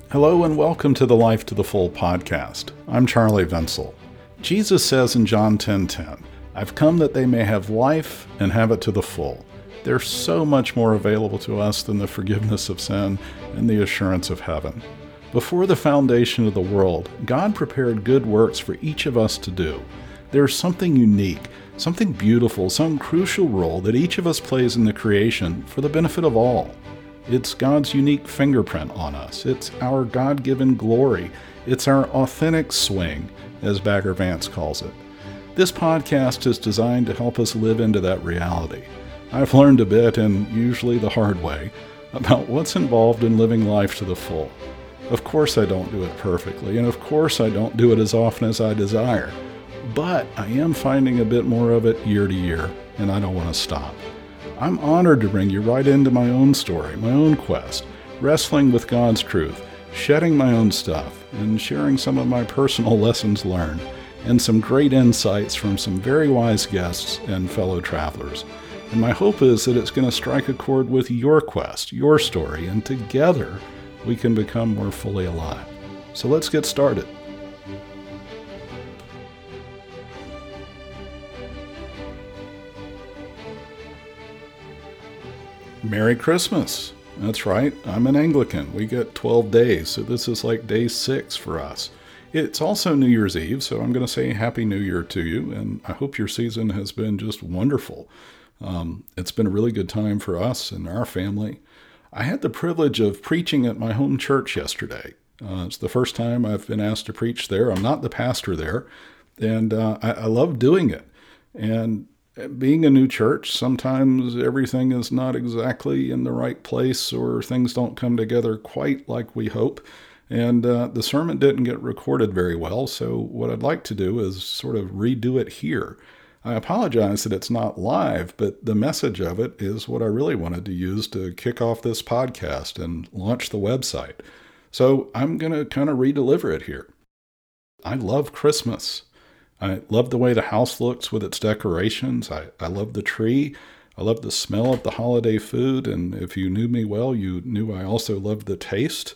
Hello and welcome to the Life to the Full podcast. I'm Charlie Venzel. Jesus says in John 10:10, I've come that they may have life and have it to the full. There's so much more available to us than the forgiveness of sin and the assurance of heaven. Before the foundation of the world, God prepared good works for each of us to do. There's something unique, something beautiful, some crucial role that each of us plays in the creation for the benefit of all. It's God's unique fingerprint on us. It's our God-given glory. It's our authentic swing, as Bagger Vance calls it. This podcast is designed to help us live into that reality. I've learned a bit, and usually the hard way, about what's involved in living life to the full. Of course I don't do it perfectly, and of course I don't do it as often as I desire. But I am finding a bit more of it year to year, and I don't want to stop. I'm honored to bring you right into my own story, my own quest, wrestling with God's truth, shedding my own stuff, and sharing some of my personal lessons learned, and some great insights from some very wise guests and fellow travelers. And my hope is that it's going to strike a chord with your quest, your story, and together we can become more fully alive. So let's get started. Merry Christmas. That's right, I'm an Anglican. We get 12 days, so this is like day 6 for us. It's also New Year's Eve, so I'm going to say Happy New Year to you, and I hope your season has been just wonderful. It's been a really good time for us and our family. I had the privilege of preaching at my home church yesterday. It's the first time I've been asked to preach there. I'm not the pastor there, and I love doing it. And being a new church, sometimes everything is not exactly in the right place or things don't come together quite like we hope. And the sermon didn't get recorded very well, so what I'd like to do is sort of redo it here. I apologize that it's not live, but the message of it is what I really wanted to use to kick off this podcast and launch the website. So I'm going to kind of redeliver it here. I love Christmas. I love the way the house looks with its decorations. I love the tree. I love the smell of the holiday food. And if you knew me well, you knew I also loved the taste.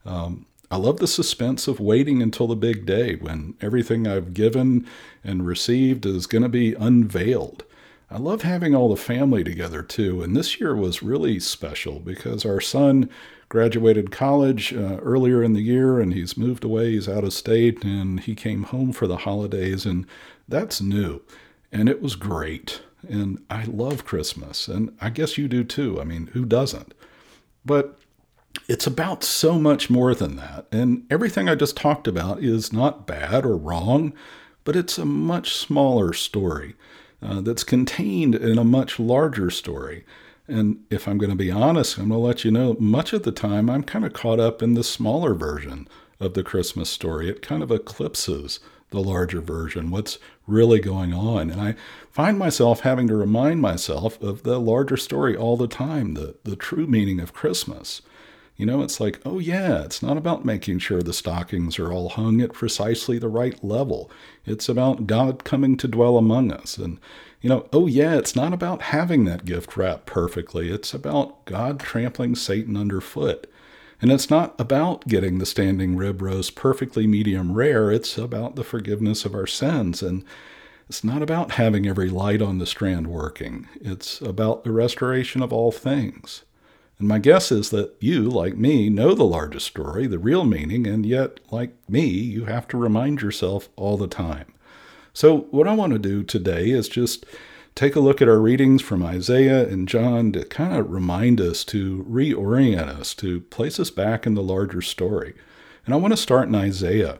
I love the suspense of waiting until the big day when everything I've given and received is going to be unveiled. I love having all the family together too. And this year was really special because our son graduated college earlier in the year, and he's moved away. He's out of state, and he came home for the holidays, and that's new. And it was great. And I love Christmas, and I guess you do too. I mean, who doesn't? But it's about so much more than that. And everything I just talked about is not bad or wrong, but it's a much smaller story that's contained in a much larger story. And if I'm going to be honest, I'm going to let you know, much of the time I'm kind of caught up in the smaller version of the Christmas story. It kind of eclipses the larger version, what's really going on. And I find myself having to remind myself of the larger story all the time, the true meaning of Christmas. You know, it's like, oh yeah, it's not about making sure the stockings are all hung at precisely the right level. It's about God coming to dwell among us. And, you know, oh yeah, it's not about having that gift wrapped perfectly. It's about God trampling Satan underfoot. And it's not about getting the standing rib roast perfectly medium rare. It's about the forgiveness of our sins. And it's not about having every light on the strand working. It's about the restoration of all things. And my guess is that you, like me, know the largest story, the real meaning, and yet, like me, you have to remind yourself all the time. So what I want to do today is just take a look at our readings from Isaiah and John to kind of remind us, to reorient us, to place us back in the larger story. And I want to start in Isaiah.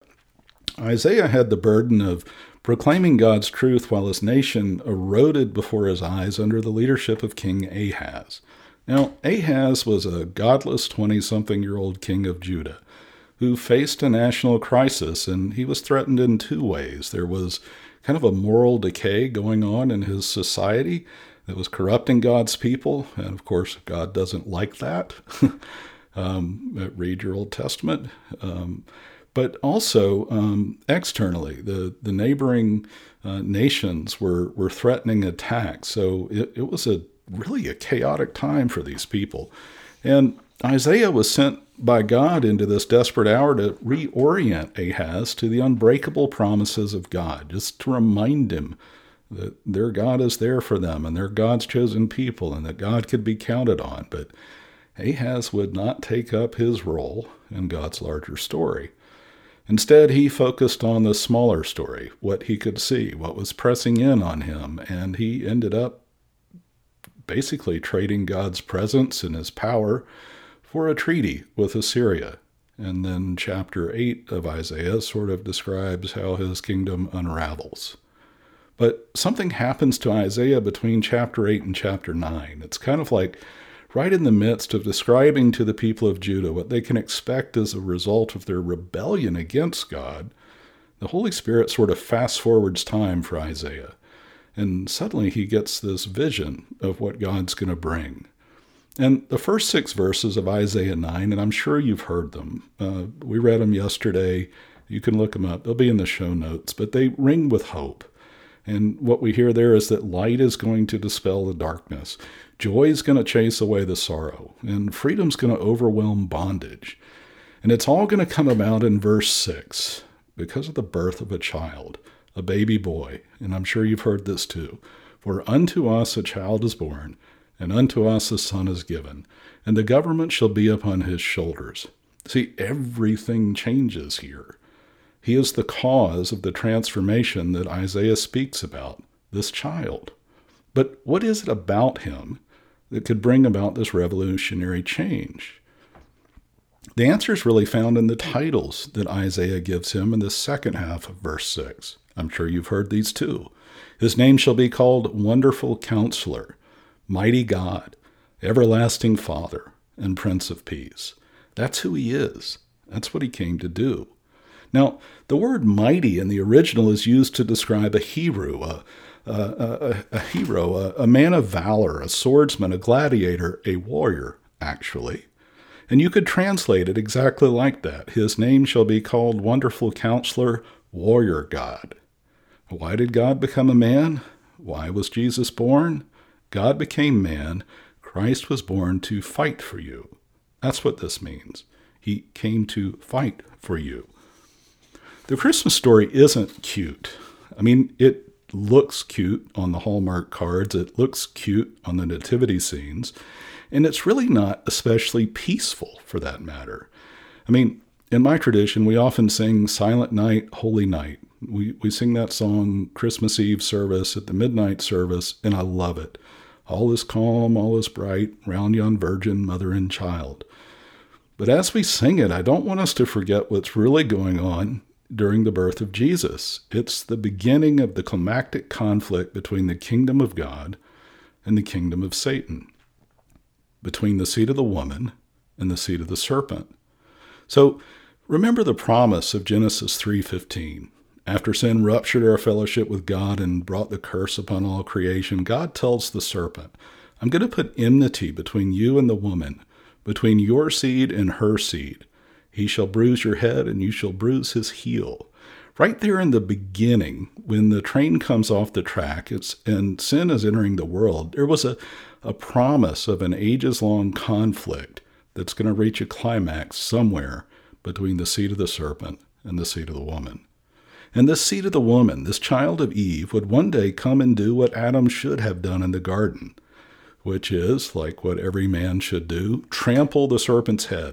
Isaiah had the burden of proclaiming God's truth while his nation eroded before his eyes under the leadership of King Ahaz. Now, Ahaz was a godless 20-something-year-old king of Judah who faced a national crisis, and he was threatened in two ways. There was kind of a moral decay going on in his society that was corrupting God's people, and of course, God doesn't like that. Read your Old Testament. But also, externally, the neighboring nations were threatening attack, so it was really a chaotic time for these people. And Isaiah was sent by God into this desperate hour to reorient Ahaz to the unbreakable promises of God, just to remind him that their God is there for them and they're God's chosen people and that God could be counted on. But Ahaz would not take up his role in God's larger story. Instead, he focused on the smaller story, what he could see, what was pressing in on him, and he ended up basically trading God's presence and his power for a treaty with Assyria. And then chapter 8 of Isaiah sort of describes how his kingdom unravels. But something happens to Isaiah between chapter 8 and chapter 9. It's kind of like right in the midst of describing to the people of Judah what they can expect as a result of their rebellion against God, the Holy Spirit sort of fast forwards time for Isaiah. And suddenly he gets this vision of what God's going to bring. And the first 6 verses of Isaiah 9, and I'm sure you've heard them. We read them yesterday. You can look them up. They'll be in the show notes. But they ring with hope. And what we hear there is that light is going to dispel the darkness. Joy is going to chase away the sorrow. And freedom's going to overwhelm bondage. And it's all going to come about in verse 6 because of the birth of a child, a baby boy. And I'm sure you've heard this too. For unto us a child is born, and unto us a son is given, and the government shall be upon his shoulders. See, everything changes here. He is the cause of the transformation that Isaiah speaks about, this child. But what is it about him that could bring about this revolutionary change? The answer is really found in the titles that Isaiah gives him in the second half of verse 6. I'm sure you've heard these too. His name shall be called Wonderful Counselor, Mighty God, Everlasting Father, and Prince of Peace. That's who he is. That's what he came to do. Now, the word mighty in the original is used to describe a hero, a man of valor, a swordsman, a gladiator, a warrior, actually. And you could translate it exactly like that. His name shall be called Wonderful Counselor, Warrior God. Why did God become a man? Why was Jesus born? God became man. Christ was born to fight for you. That's what this means. He came to fight for you. The Christmas story isn't cute. I mean, it looks cute on the Hallmark cards. It looks cute on the nativity scenes. And it's really not especially peaceful, for that matter. I mean, in my tradition, we often sing Silent Night, Holy Night. We sing that song Christmas Eve service at the midnight service, and I love it. All is calm, all is bright, round yon virgin, mother and child. But as we sing it, I don't want us to forget what's really going on during the birth of Jesus. It's the beginning of the climactic conflict between the kingdom of God and the kingdom of Satan, between the seed of the woman and the seed of the serpent. So remember the promise of Genesis 3:15. After sin ruptured our fellowship with God and brought the curse upon all creation, God tells the serpent, I'm going to put enmity between you and the woman, between your seed and her seed. He shall bruise your head, and you shall bruise his heel. Right there in the beginning, when the train comes off the track and sin is entering the world, there was a promise of an ages-long conflict that's going to reach a climax somewhere between the seed of the serpent and the seed of the woman. And this seed of the woman, this child of Eve, would one day come and do what Adam should have done in the garden, which is, like what every man should do, trample the serpent's head.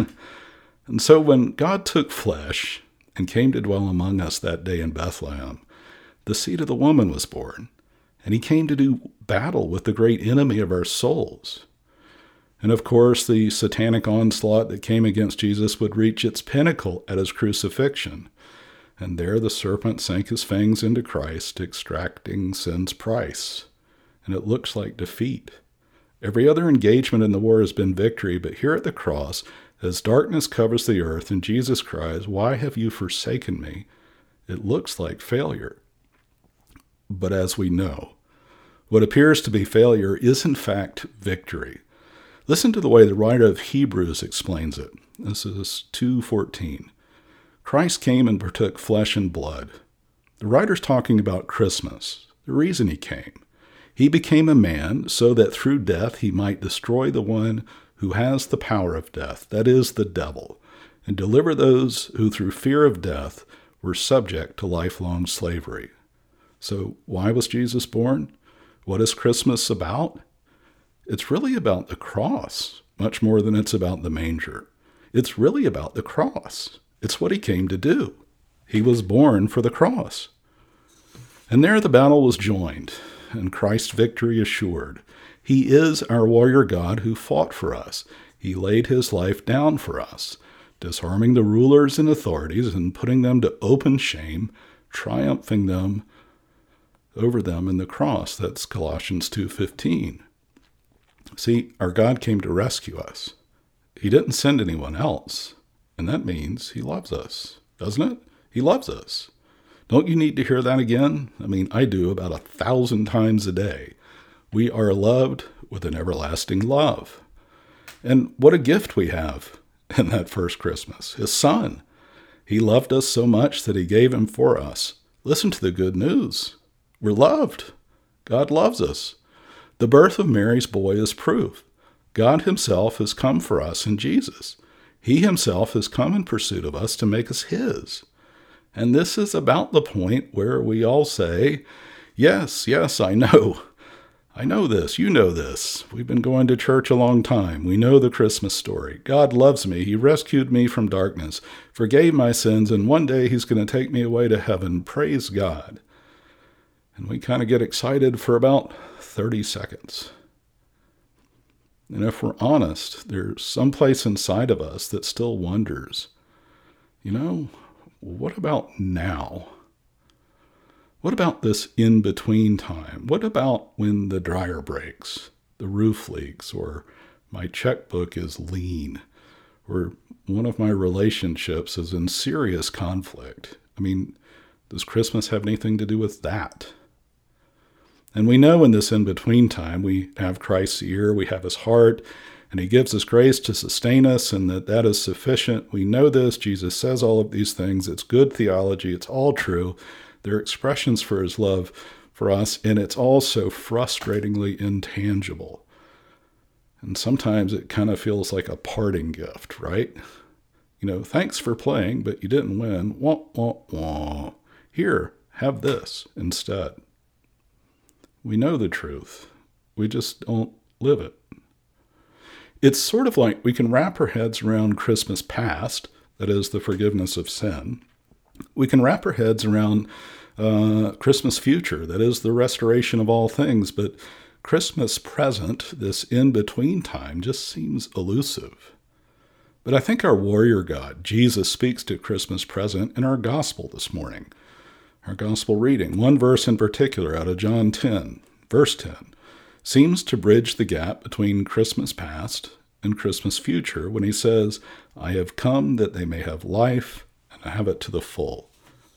And so when God took flesh and came to dwell among us that day in Bethlehem, the seed of the woman was born, and he came to do battle with the great enemy of our souls. And of course, the satanic onslaught that came against Jesus would reach its pinnacle at his crucifixion. And there the serpent sank his fangs into Christ, extracting sin's price. And it looks like defeat. Every other engagement in the war has been victory, but here at the cross, as darkness covers the earth and Jesus cries, "Why have you forsaken me?" it looks like failure. But as we know, what appears to be failure is in fact victory. Listen to the way the writer of Hebrews explains it. This is 2:14. Christ came and partook flesh and blood. The writer's talking about Christmas, the reason he came. He became a man so that through death he might destroy the one who has the power of death, that is, the devil, and deliver those who through fear of death were subject to lifelong slavery. So why was Jesus born? What is Christmas about? It's really about the cross, much more than it's about the manger. It's really about the cross. It's what he came to do. He was born for the cross. And there the battle was joined, and Christ's victory assured. He is our warrior God who fought for us. He laid his life down for us, disarming the rulers and authorities and putting them to open shame, triumphing them over them in the cross. That's Colossians 2:15. See, our God came to rescue us. He didn't send anyone else, and that means he loves us, doesn't it? He loves us. Don't you need to hear that again? I mean, I do about 1,000 times a day. We are loved with an everlasting love. And what a gift we have in that first Christmas, his son. He loved us so much that he gave him for us. Listen to the good news. We're loved. God loves us. The birth of Mary's boy is proof. God himself has come for us in Jesus. He himself has come in pursuit of us to make us his. And this is about the point where we all say, yes, I know. I know this. You know this. We've been going to church a long time. We know the Christmas story. God loves me. He rescued me from darkness, forgave my sins, and one day he's going to take me away to heaven. Praise God. And we kind of get excited for about 30 seconds. And if we're honest, there's some place inside of us that still wonders, what about now? What about this in-between time? What about when the dryer breaks, the roof leaks, or my checkbook is lean, or one of my relationships is in serious conflict? I mean, does Christmas have anything to do with that? And we know in this in-between time, we have Christ's ear, we have his heart, and he gives us grace to sustain us, and that is sufficient. We know this. Jesus says all of these things. It's good theology. It's all true. They're expressions for his love for us, and it's also frustratingly intangible. And sometimes it kind of feels like a parting gift, right? Thanks for playing, but you didn't win. Wah, wah, wah. Here, have this instead. We know the truth. We just don't live it. It's sort of like we can wrap our heads around Christmas past, that is the forgiveness of sin. We can wrap our heads around Christmas future, that is the restoration of all things, but Christmas present, this in-between time, just seems elusive. But I think our warrior God, Jesus, speaks to Christmas present in our gospel this morning. Our gospel reading, one verse in particular out of John 10, verse 10, seems to bridge the gap between Christmas past and Christmas future when he says, I have come that they may have life and have it to the full.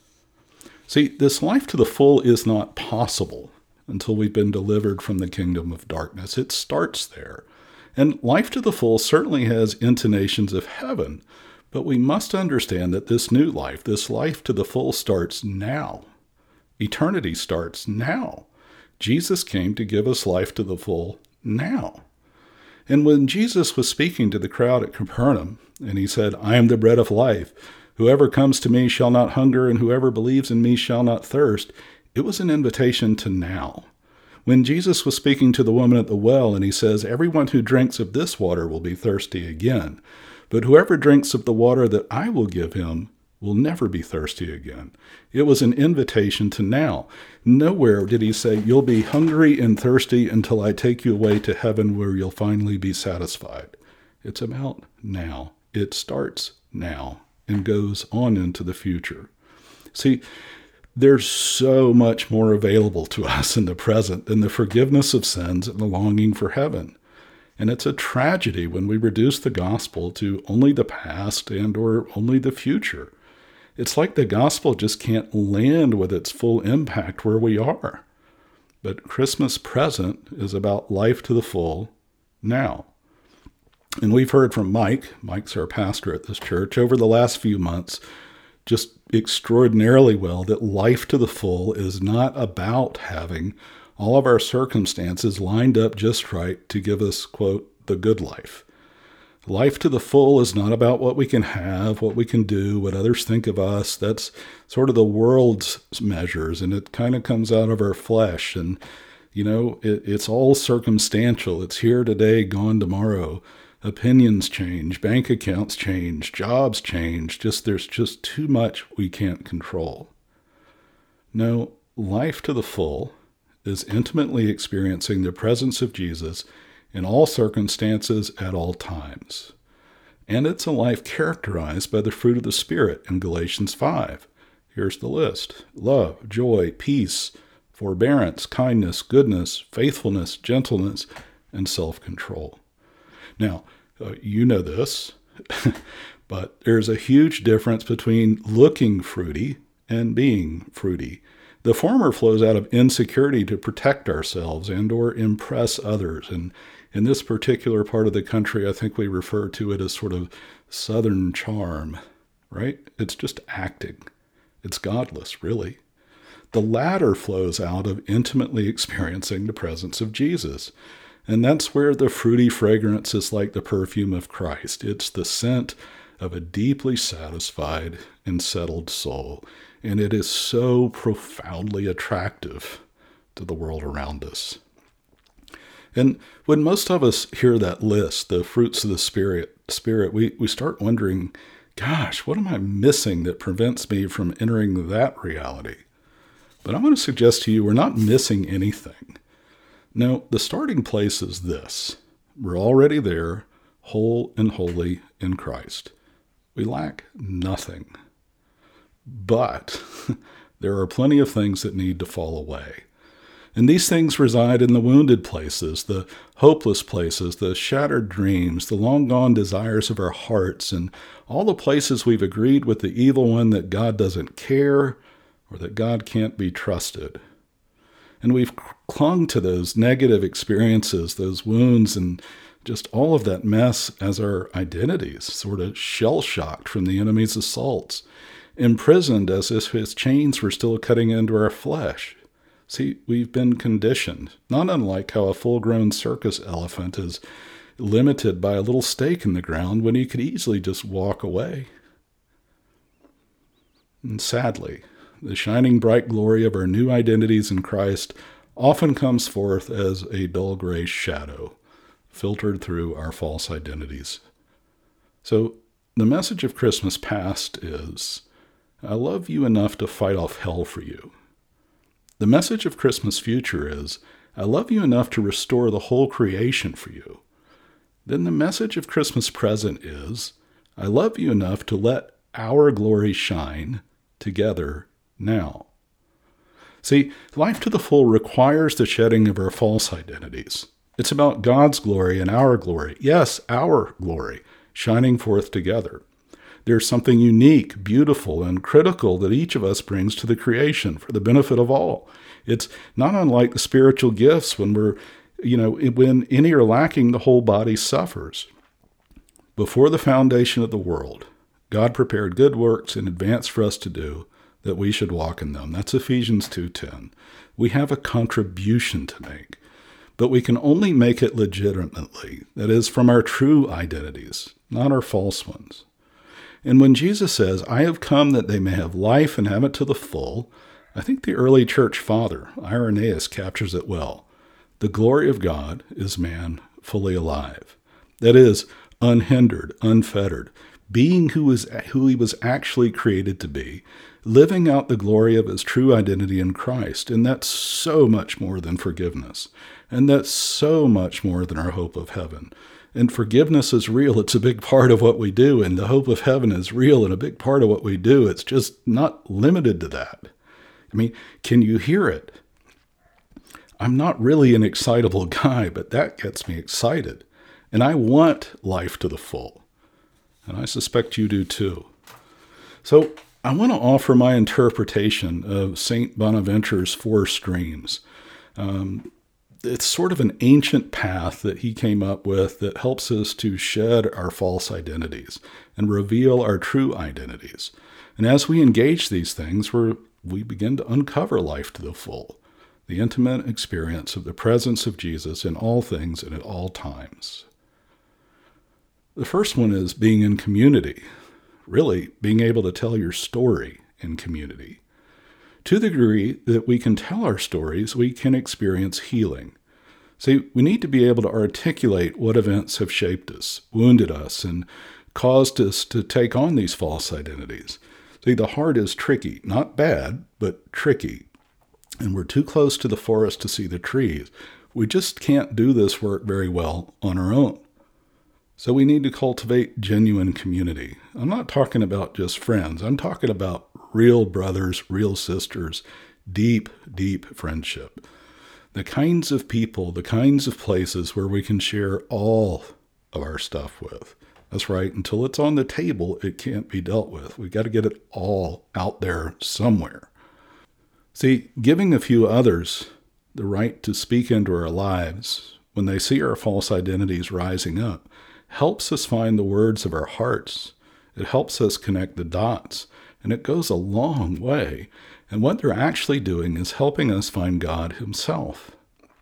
See, this life to the full is not possible until we've been delivered from the kingdom of darkness. It starts there. And life to the full certainly has intonations of heaven, but we must understand that this new life, this life to the full, starts now. Eternity starts now. Jesus came to give us life to the full now. And when Jesus was speaking to the crowd at Capernaum, and he said, I am the bread of life. Whoever comes to me shall not hunger, and whoever believes in me shall not thirst, it was an invitation to now. When Jesus was speaking to the woman at the well, and he says, everyone who drinks of this water will be thirsty again. But whoever drinks of the water that I will give him will never be thirsty again. It was an invitation to now. Nowhere did he say, you'll be hungry and thirsty until I take you away to heaven where you'll finally be satisfied. It's about now. It starts now and goes on into the future. See, there's so much more available to us in the present than the forgiveness of sins and the longing for heaven. And it's a tragedy when we reduce the gospel to only the past and or only the future. It's like the gospel just can't land with its full impact where we are. But Christmas present is about life to the full now. And we've heard from Mike's our pastor at this church, over the last few months, just extraordinarily well, that life to the full is not about having all of our circumstances lined up just right to give us, quote, the good life. Life to the full is not about what we can have, what we can do, what others think of us. That's sort of the world's measures, and it kind of comes out of our flesh. And, it's all circumstantial. It's here today, gone tomorrow. Opinions change, bank accounts change, jobs change. There's just too much we can't control. No, life to the full is intimately experiencing the presence of Jesus in all circumstances at all times. And it's a life characterized by the fruit of the Spirit in Galatians 5. Here's the list: love, joy, peace, forbearance, kindness, goodness, faithfulness, gentleness, and self-control. Now, you know this, but there's a huge difference between looking fruity and being fruity. The former flows out of insecurity to protect ourselves and or impress others. And in this particular part of the country, I think we refer to it as sort of Southern charm, right? It's just acting. It's godless, really. The latter flows out of intimately experiencing the presence of Jesus. And that's where the fruity fragrance is like the perfume of Christ. It's the scent of a deeply satisfied and settled soul. And it is so profoundly attractive to the world around us. And when most of us hear that list, the fruits of the Spirit, we start wondering, gosh, what am I missing that prevents me from entering that reality? But I want to suggest to you, we're not missing anything. No, the starting place is this: we're already there, whole and holy in Christ. We lack nothing. But there are plenty of things that need to fall away. And these things reside in the wounded places, the hopeless places, the shattered dreams, the long-gone desires of our hearts, and all the places we've agreed with the evil one that God doesn't care or that God can't be trusted. And we've clung to those negative experiences, those wounds, and just all of that mess as our identities, sort of shell-shocked from the enemy's assaults, imprisoned as if his chains were still cutting into our flesh. See, we've been conditioned, not unlike how a full-grown circus elephant is limited by a little stake in the ground when he could easily just walk away. And sadly, the shining bright glory of our new identities in Christ often comes forth as a dull gray shadow, filtered through our false identities. So the message of Christmas past is, I love you enough to fight off hell for you. The message of Christmas future is, I love you enough to restore the whole creation for you. Then the message of Christmas present is, I love you enough to let our glory shine together now. See, life to the full requires the shedding of our false identities. It's about God's glory and our glory. Yes, our glory, shining forth together. There's something unique, beautiful, and critical that each of us brings to the creation for the benefit of all. It's not unlike the spiritual gifts when when any are lacking, the whole body suffers. Before the foundation of the world, God prepared good works in advance for us to do, that we should walk in them. That's Ephesians 2:10. We have a contribution to make, but we can only make it legitimately, that is, from our true identities, not our false ones. And when Jesus says, I have come that they may have life and have it to the full, I think the early church father, Irenaeus, captures it well. The glory of God is man fully alive. That is, unhindered, unfettered, being who he was actually created to be, living out the glory of his true identity in Christ. And that's so much more than forgiveness. And that's so much more than our hope of heaven. And forgiveness is real. It's a big part of what we do. And the hope of heaven is real and a big part of what we do. It's just not limited to that. I mean, can you hear it? I'm not really an excitable guy, but that gets me excited. And I want life to the full. And I suspect you do too. So I want to offer my interpretation of St. Bonaventure's four streams. It's sort of an ancient path that he came up with that helps us to shed our false identities and reveal our true identities. And as we engage these things, we begin to uncover life to the full, the intimate experience of the presence of Jesus in all things and at all times. The first one is being in community, really being able to tell your story in community. To the degree that we can tell our stories, we can experience healing. See, we need to be able to articulate what events have shaped us, wounded us, and caused us to take on these false identities. See, the heart is tricky, not bad, but tricky. And we're too close to the forest to see the trees. We just can't do this work very well on our own. So we need to cultivate genuine community. I'm not talking about just friends. I'm talking about real brothers, real sisters, deep, deep friendship. The kinds of people, the kinds of places where we can share all of our stuff with. That's right. Until it's on the table, it can't be dealt with. We've got to get it all out there somewhere. See, giving a few others the right to speak into our lives when they see our false identities rising up helps us find the words of our hearts. It helps us connect the dots, and it goes a long way. And what they're actually doing is helping us find God himself.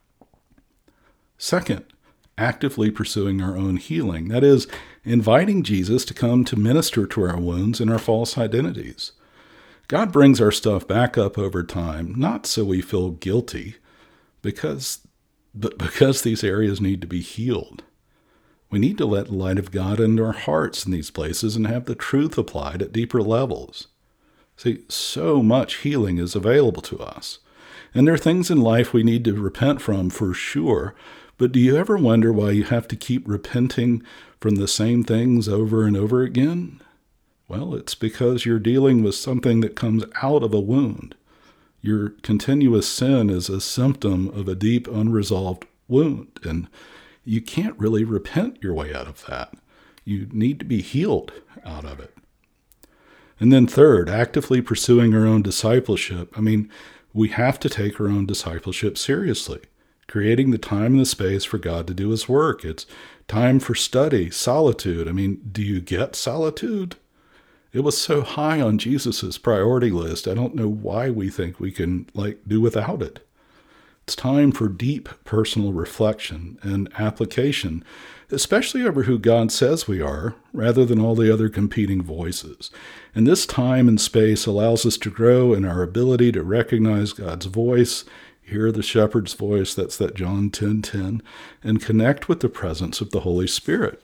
Second, actively pursuing our own healing. That is, inviting Jesus to come to minister to our wounds and our false identities. God brings our stuff back up over time, not so we feel guilty, but because these areas need to be healed. We need to let the light of God into our hearts in these places and have the truth applied at deeper levels. See, so much healing is available to us. And there are things in life we need to repent from for sure, but do you ever wonder why you have to keep repenting from the same things over and over again? Well, it's because you're dealing with something that comes out of a wound. Your continuous sin is a symptom of a deep, unresolved wound, and you can't really repent your way out of that. You need to be healed out of it. And then third, actively pursuing our own discipleship. We have to take our own discipleship seriously, creating the time and the space for God to do his work. It's time for study, solitude. Do you get solitude? It was so high on Jesus's priority list. I don't know why we think we can do without it. It's time for deep personal reflection and application, especially over who God says we are, rather than all the other competing voices. And this time and space allows us to grow in our ability to recognize God's voice, hear the shepherd's voice, that's that John 10:10, and connect with the presence of the Holy Spirit.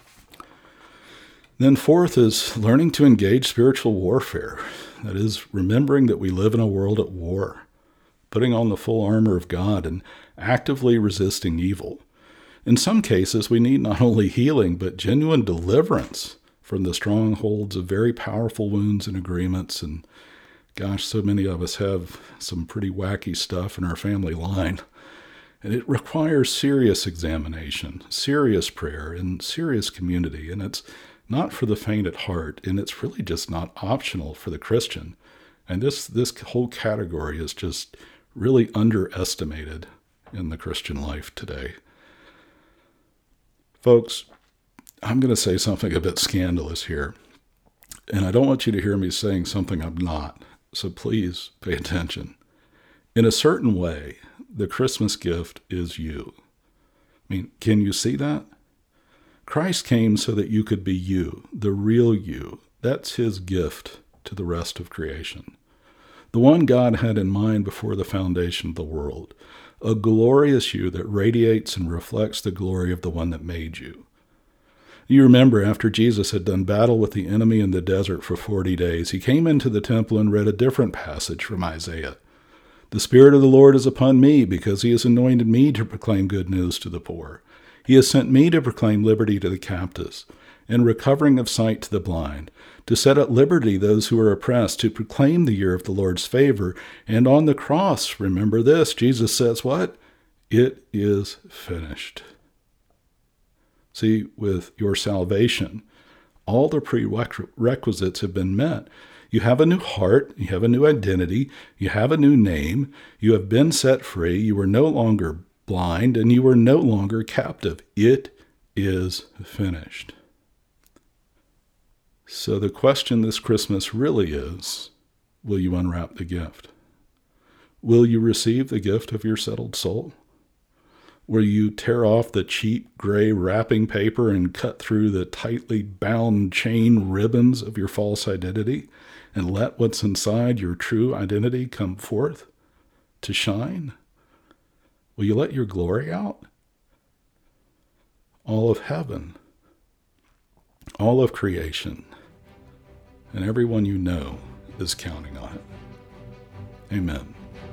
Then fourth is learning to engage spiritual warfare. That is, remembering that we live in a world at war, putting on the full armor of God and actively resisting evil. In some cases, we need not only healing, but genuine deliverance from the strongholds of very powerful wounds and agreements. And gosh, so many of us have some pretty wacky stuff in our family line. And it requires serious examination, serious prayer, and serious community. And it's not for the faint at heart, and it's really just not optional for the Christian. And this whole category is just really underestimated in the Christian life today. Folks, I'm going to say something a bit scandalous here, and I don't want you to hear me saying something I'm not, so please pay attention. In a certain way, the Christmas gift is you. Can you see that? Christ came so that you could be you, the real you. That's his gift to the rest of creation. The one God had in mind before the foundation of the world. A glorious you that radiates and reflects the glory of the one that made you. You remember after Jesus had done battle with the enemy in the desert for 40 days, he came into the temple and read a different passage from Isaiah. The Spirit of the Lord is upon me because he has anointed me to proclaim good news to the poor. He has sent me to proclaim liberty to the captives and recovering of sight to the blind, to set at liberty those who are oppressed, to proclaim the year of the Lord's favor. And on the cross, remember this, Jesus says what? It is finished. See, with your salvation, all the prerequisites have been met. You have a new heart, you have a new identity, you have a new name, you have been set free, you are no longer blind, and you are no longer captive. It is finished. So the question this Christmas really is, will you unwrap the gift? Will you receive the gift of your settled soul? Will you tear off the cheap gray wrapping paper and cut through the tightly bound chain ribbons of your false identity and let what's inside your true identity come forth to shine? Will you let your glory out? All of heaven, all of creation, and everyone you know is counting on it. Amen.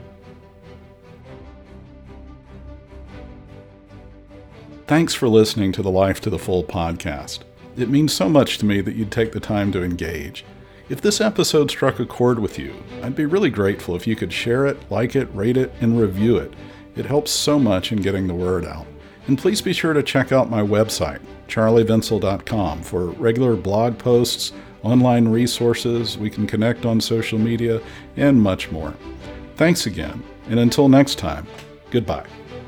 Thanks for listening to the Life to the Full podcast. It means so much to me that you'd take the time to engage. If this episode struck a chord with you, I'd be really grateful if you could share it, like it, rate it, and review it. It helps so much in getting the word out. And please be sure to check out my website, charlievenzel.com, for regular blog posts, online resources, we can connect on social media, and much more. Thanks again, and until next time, goodbye.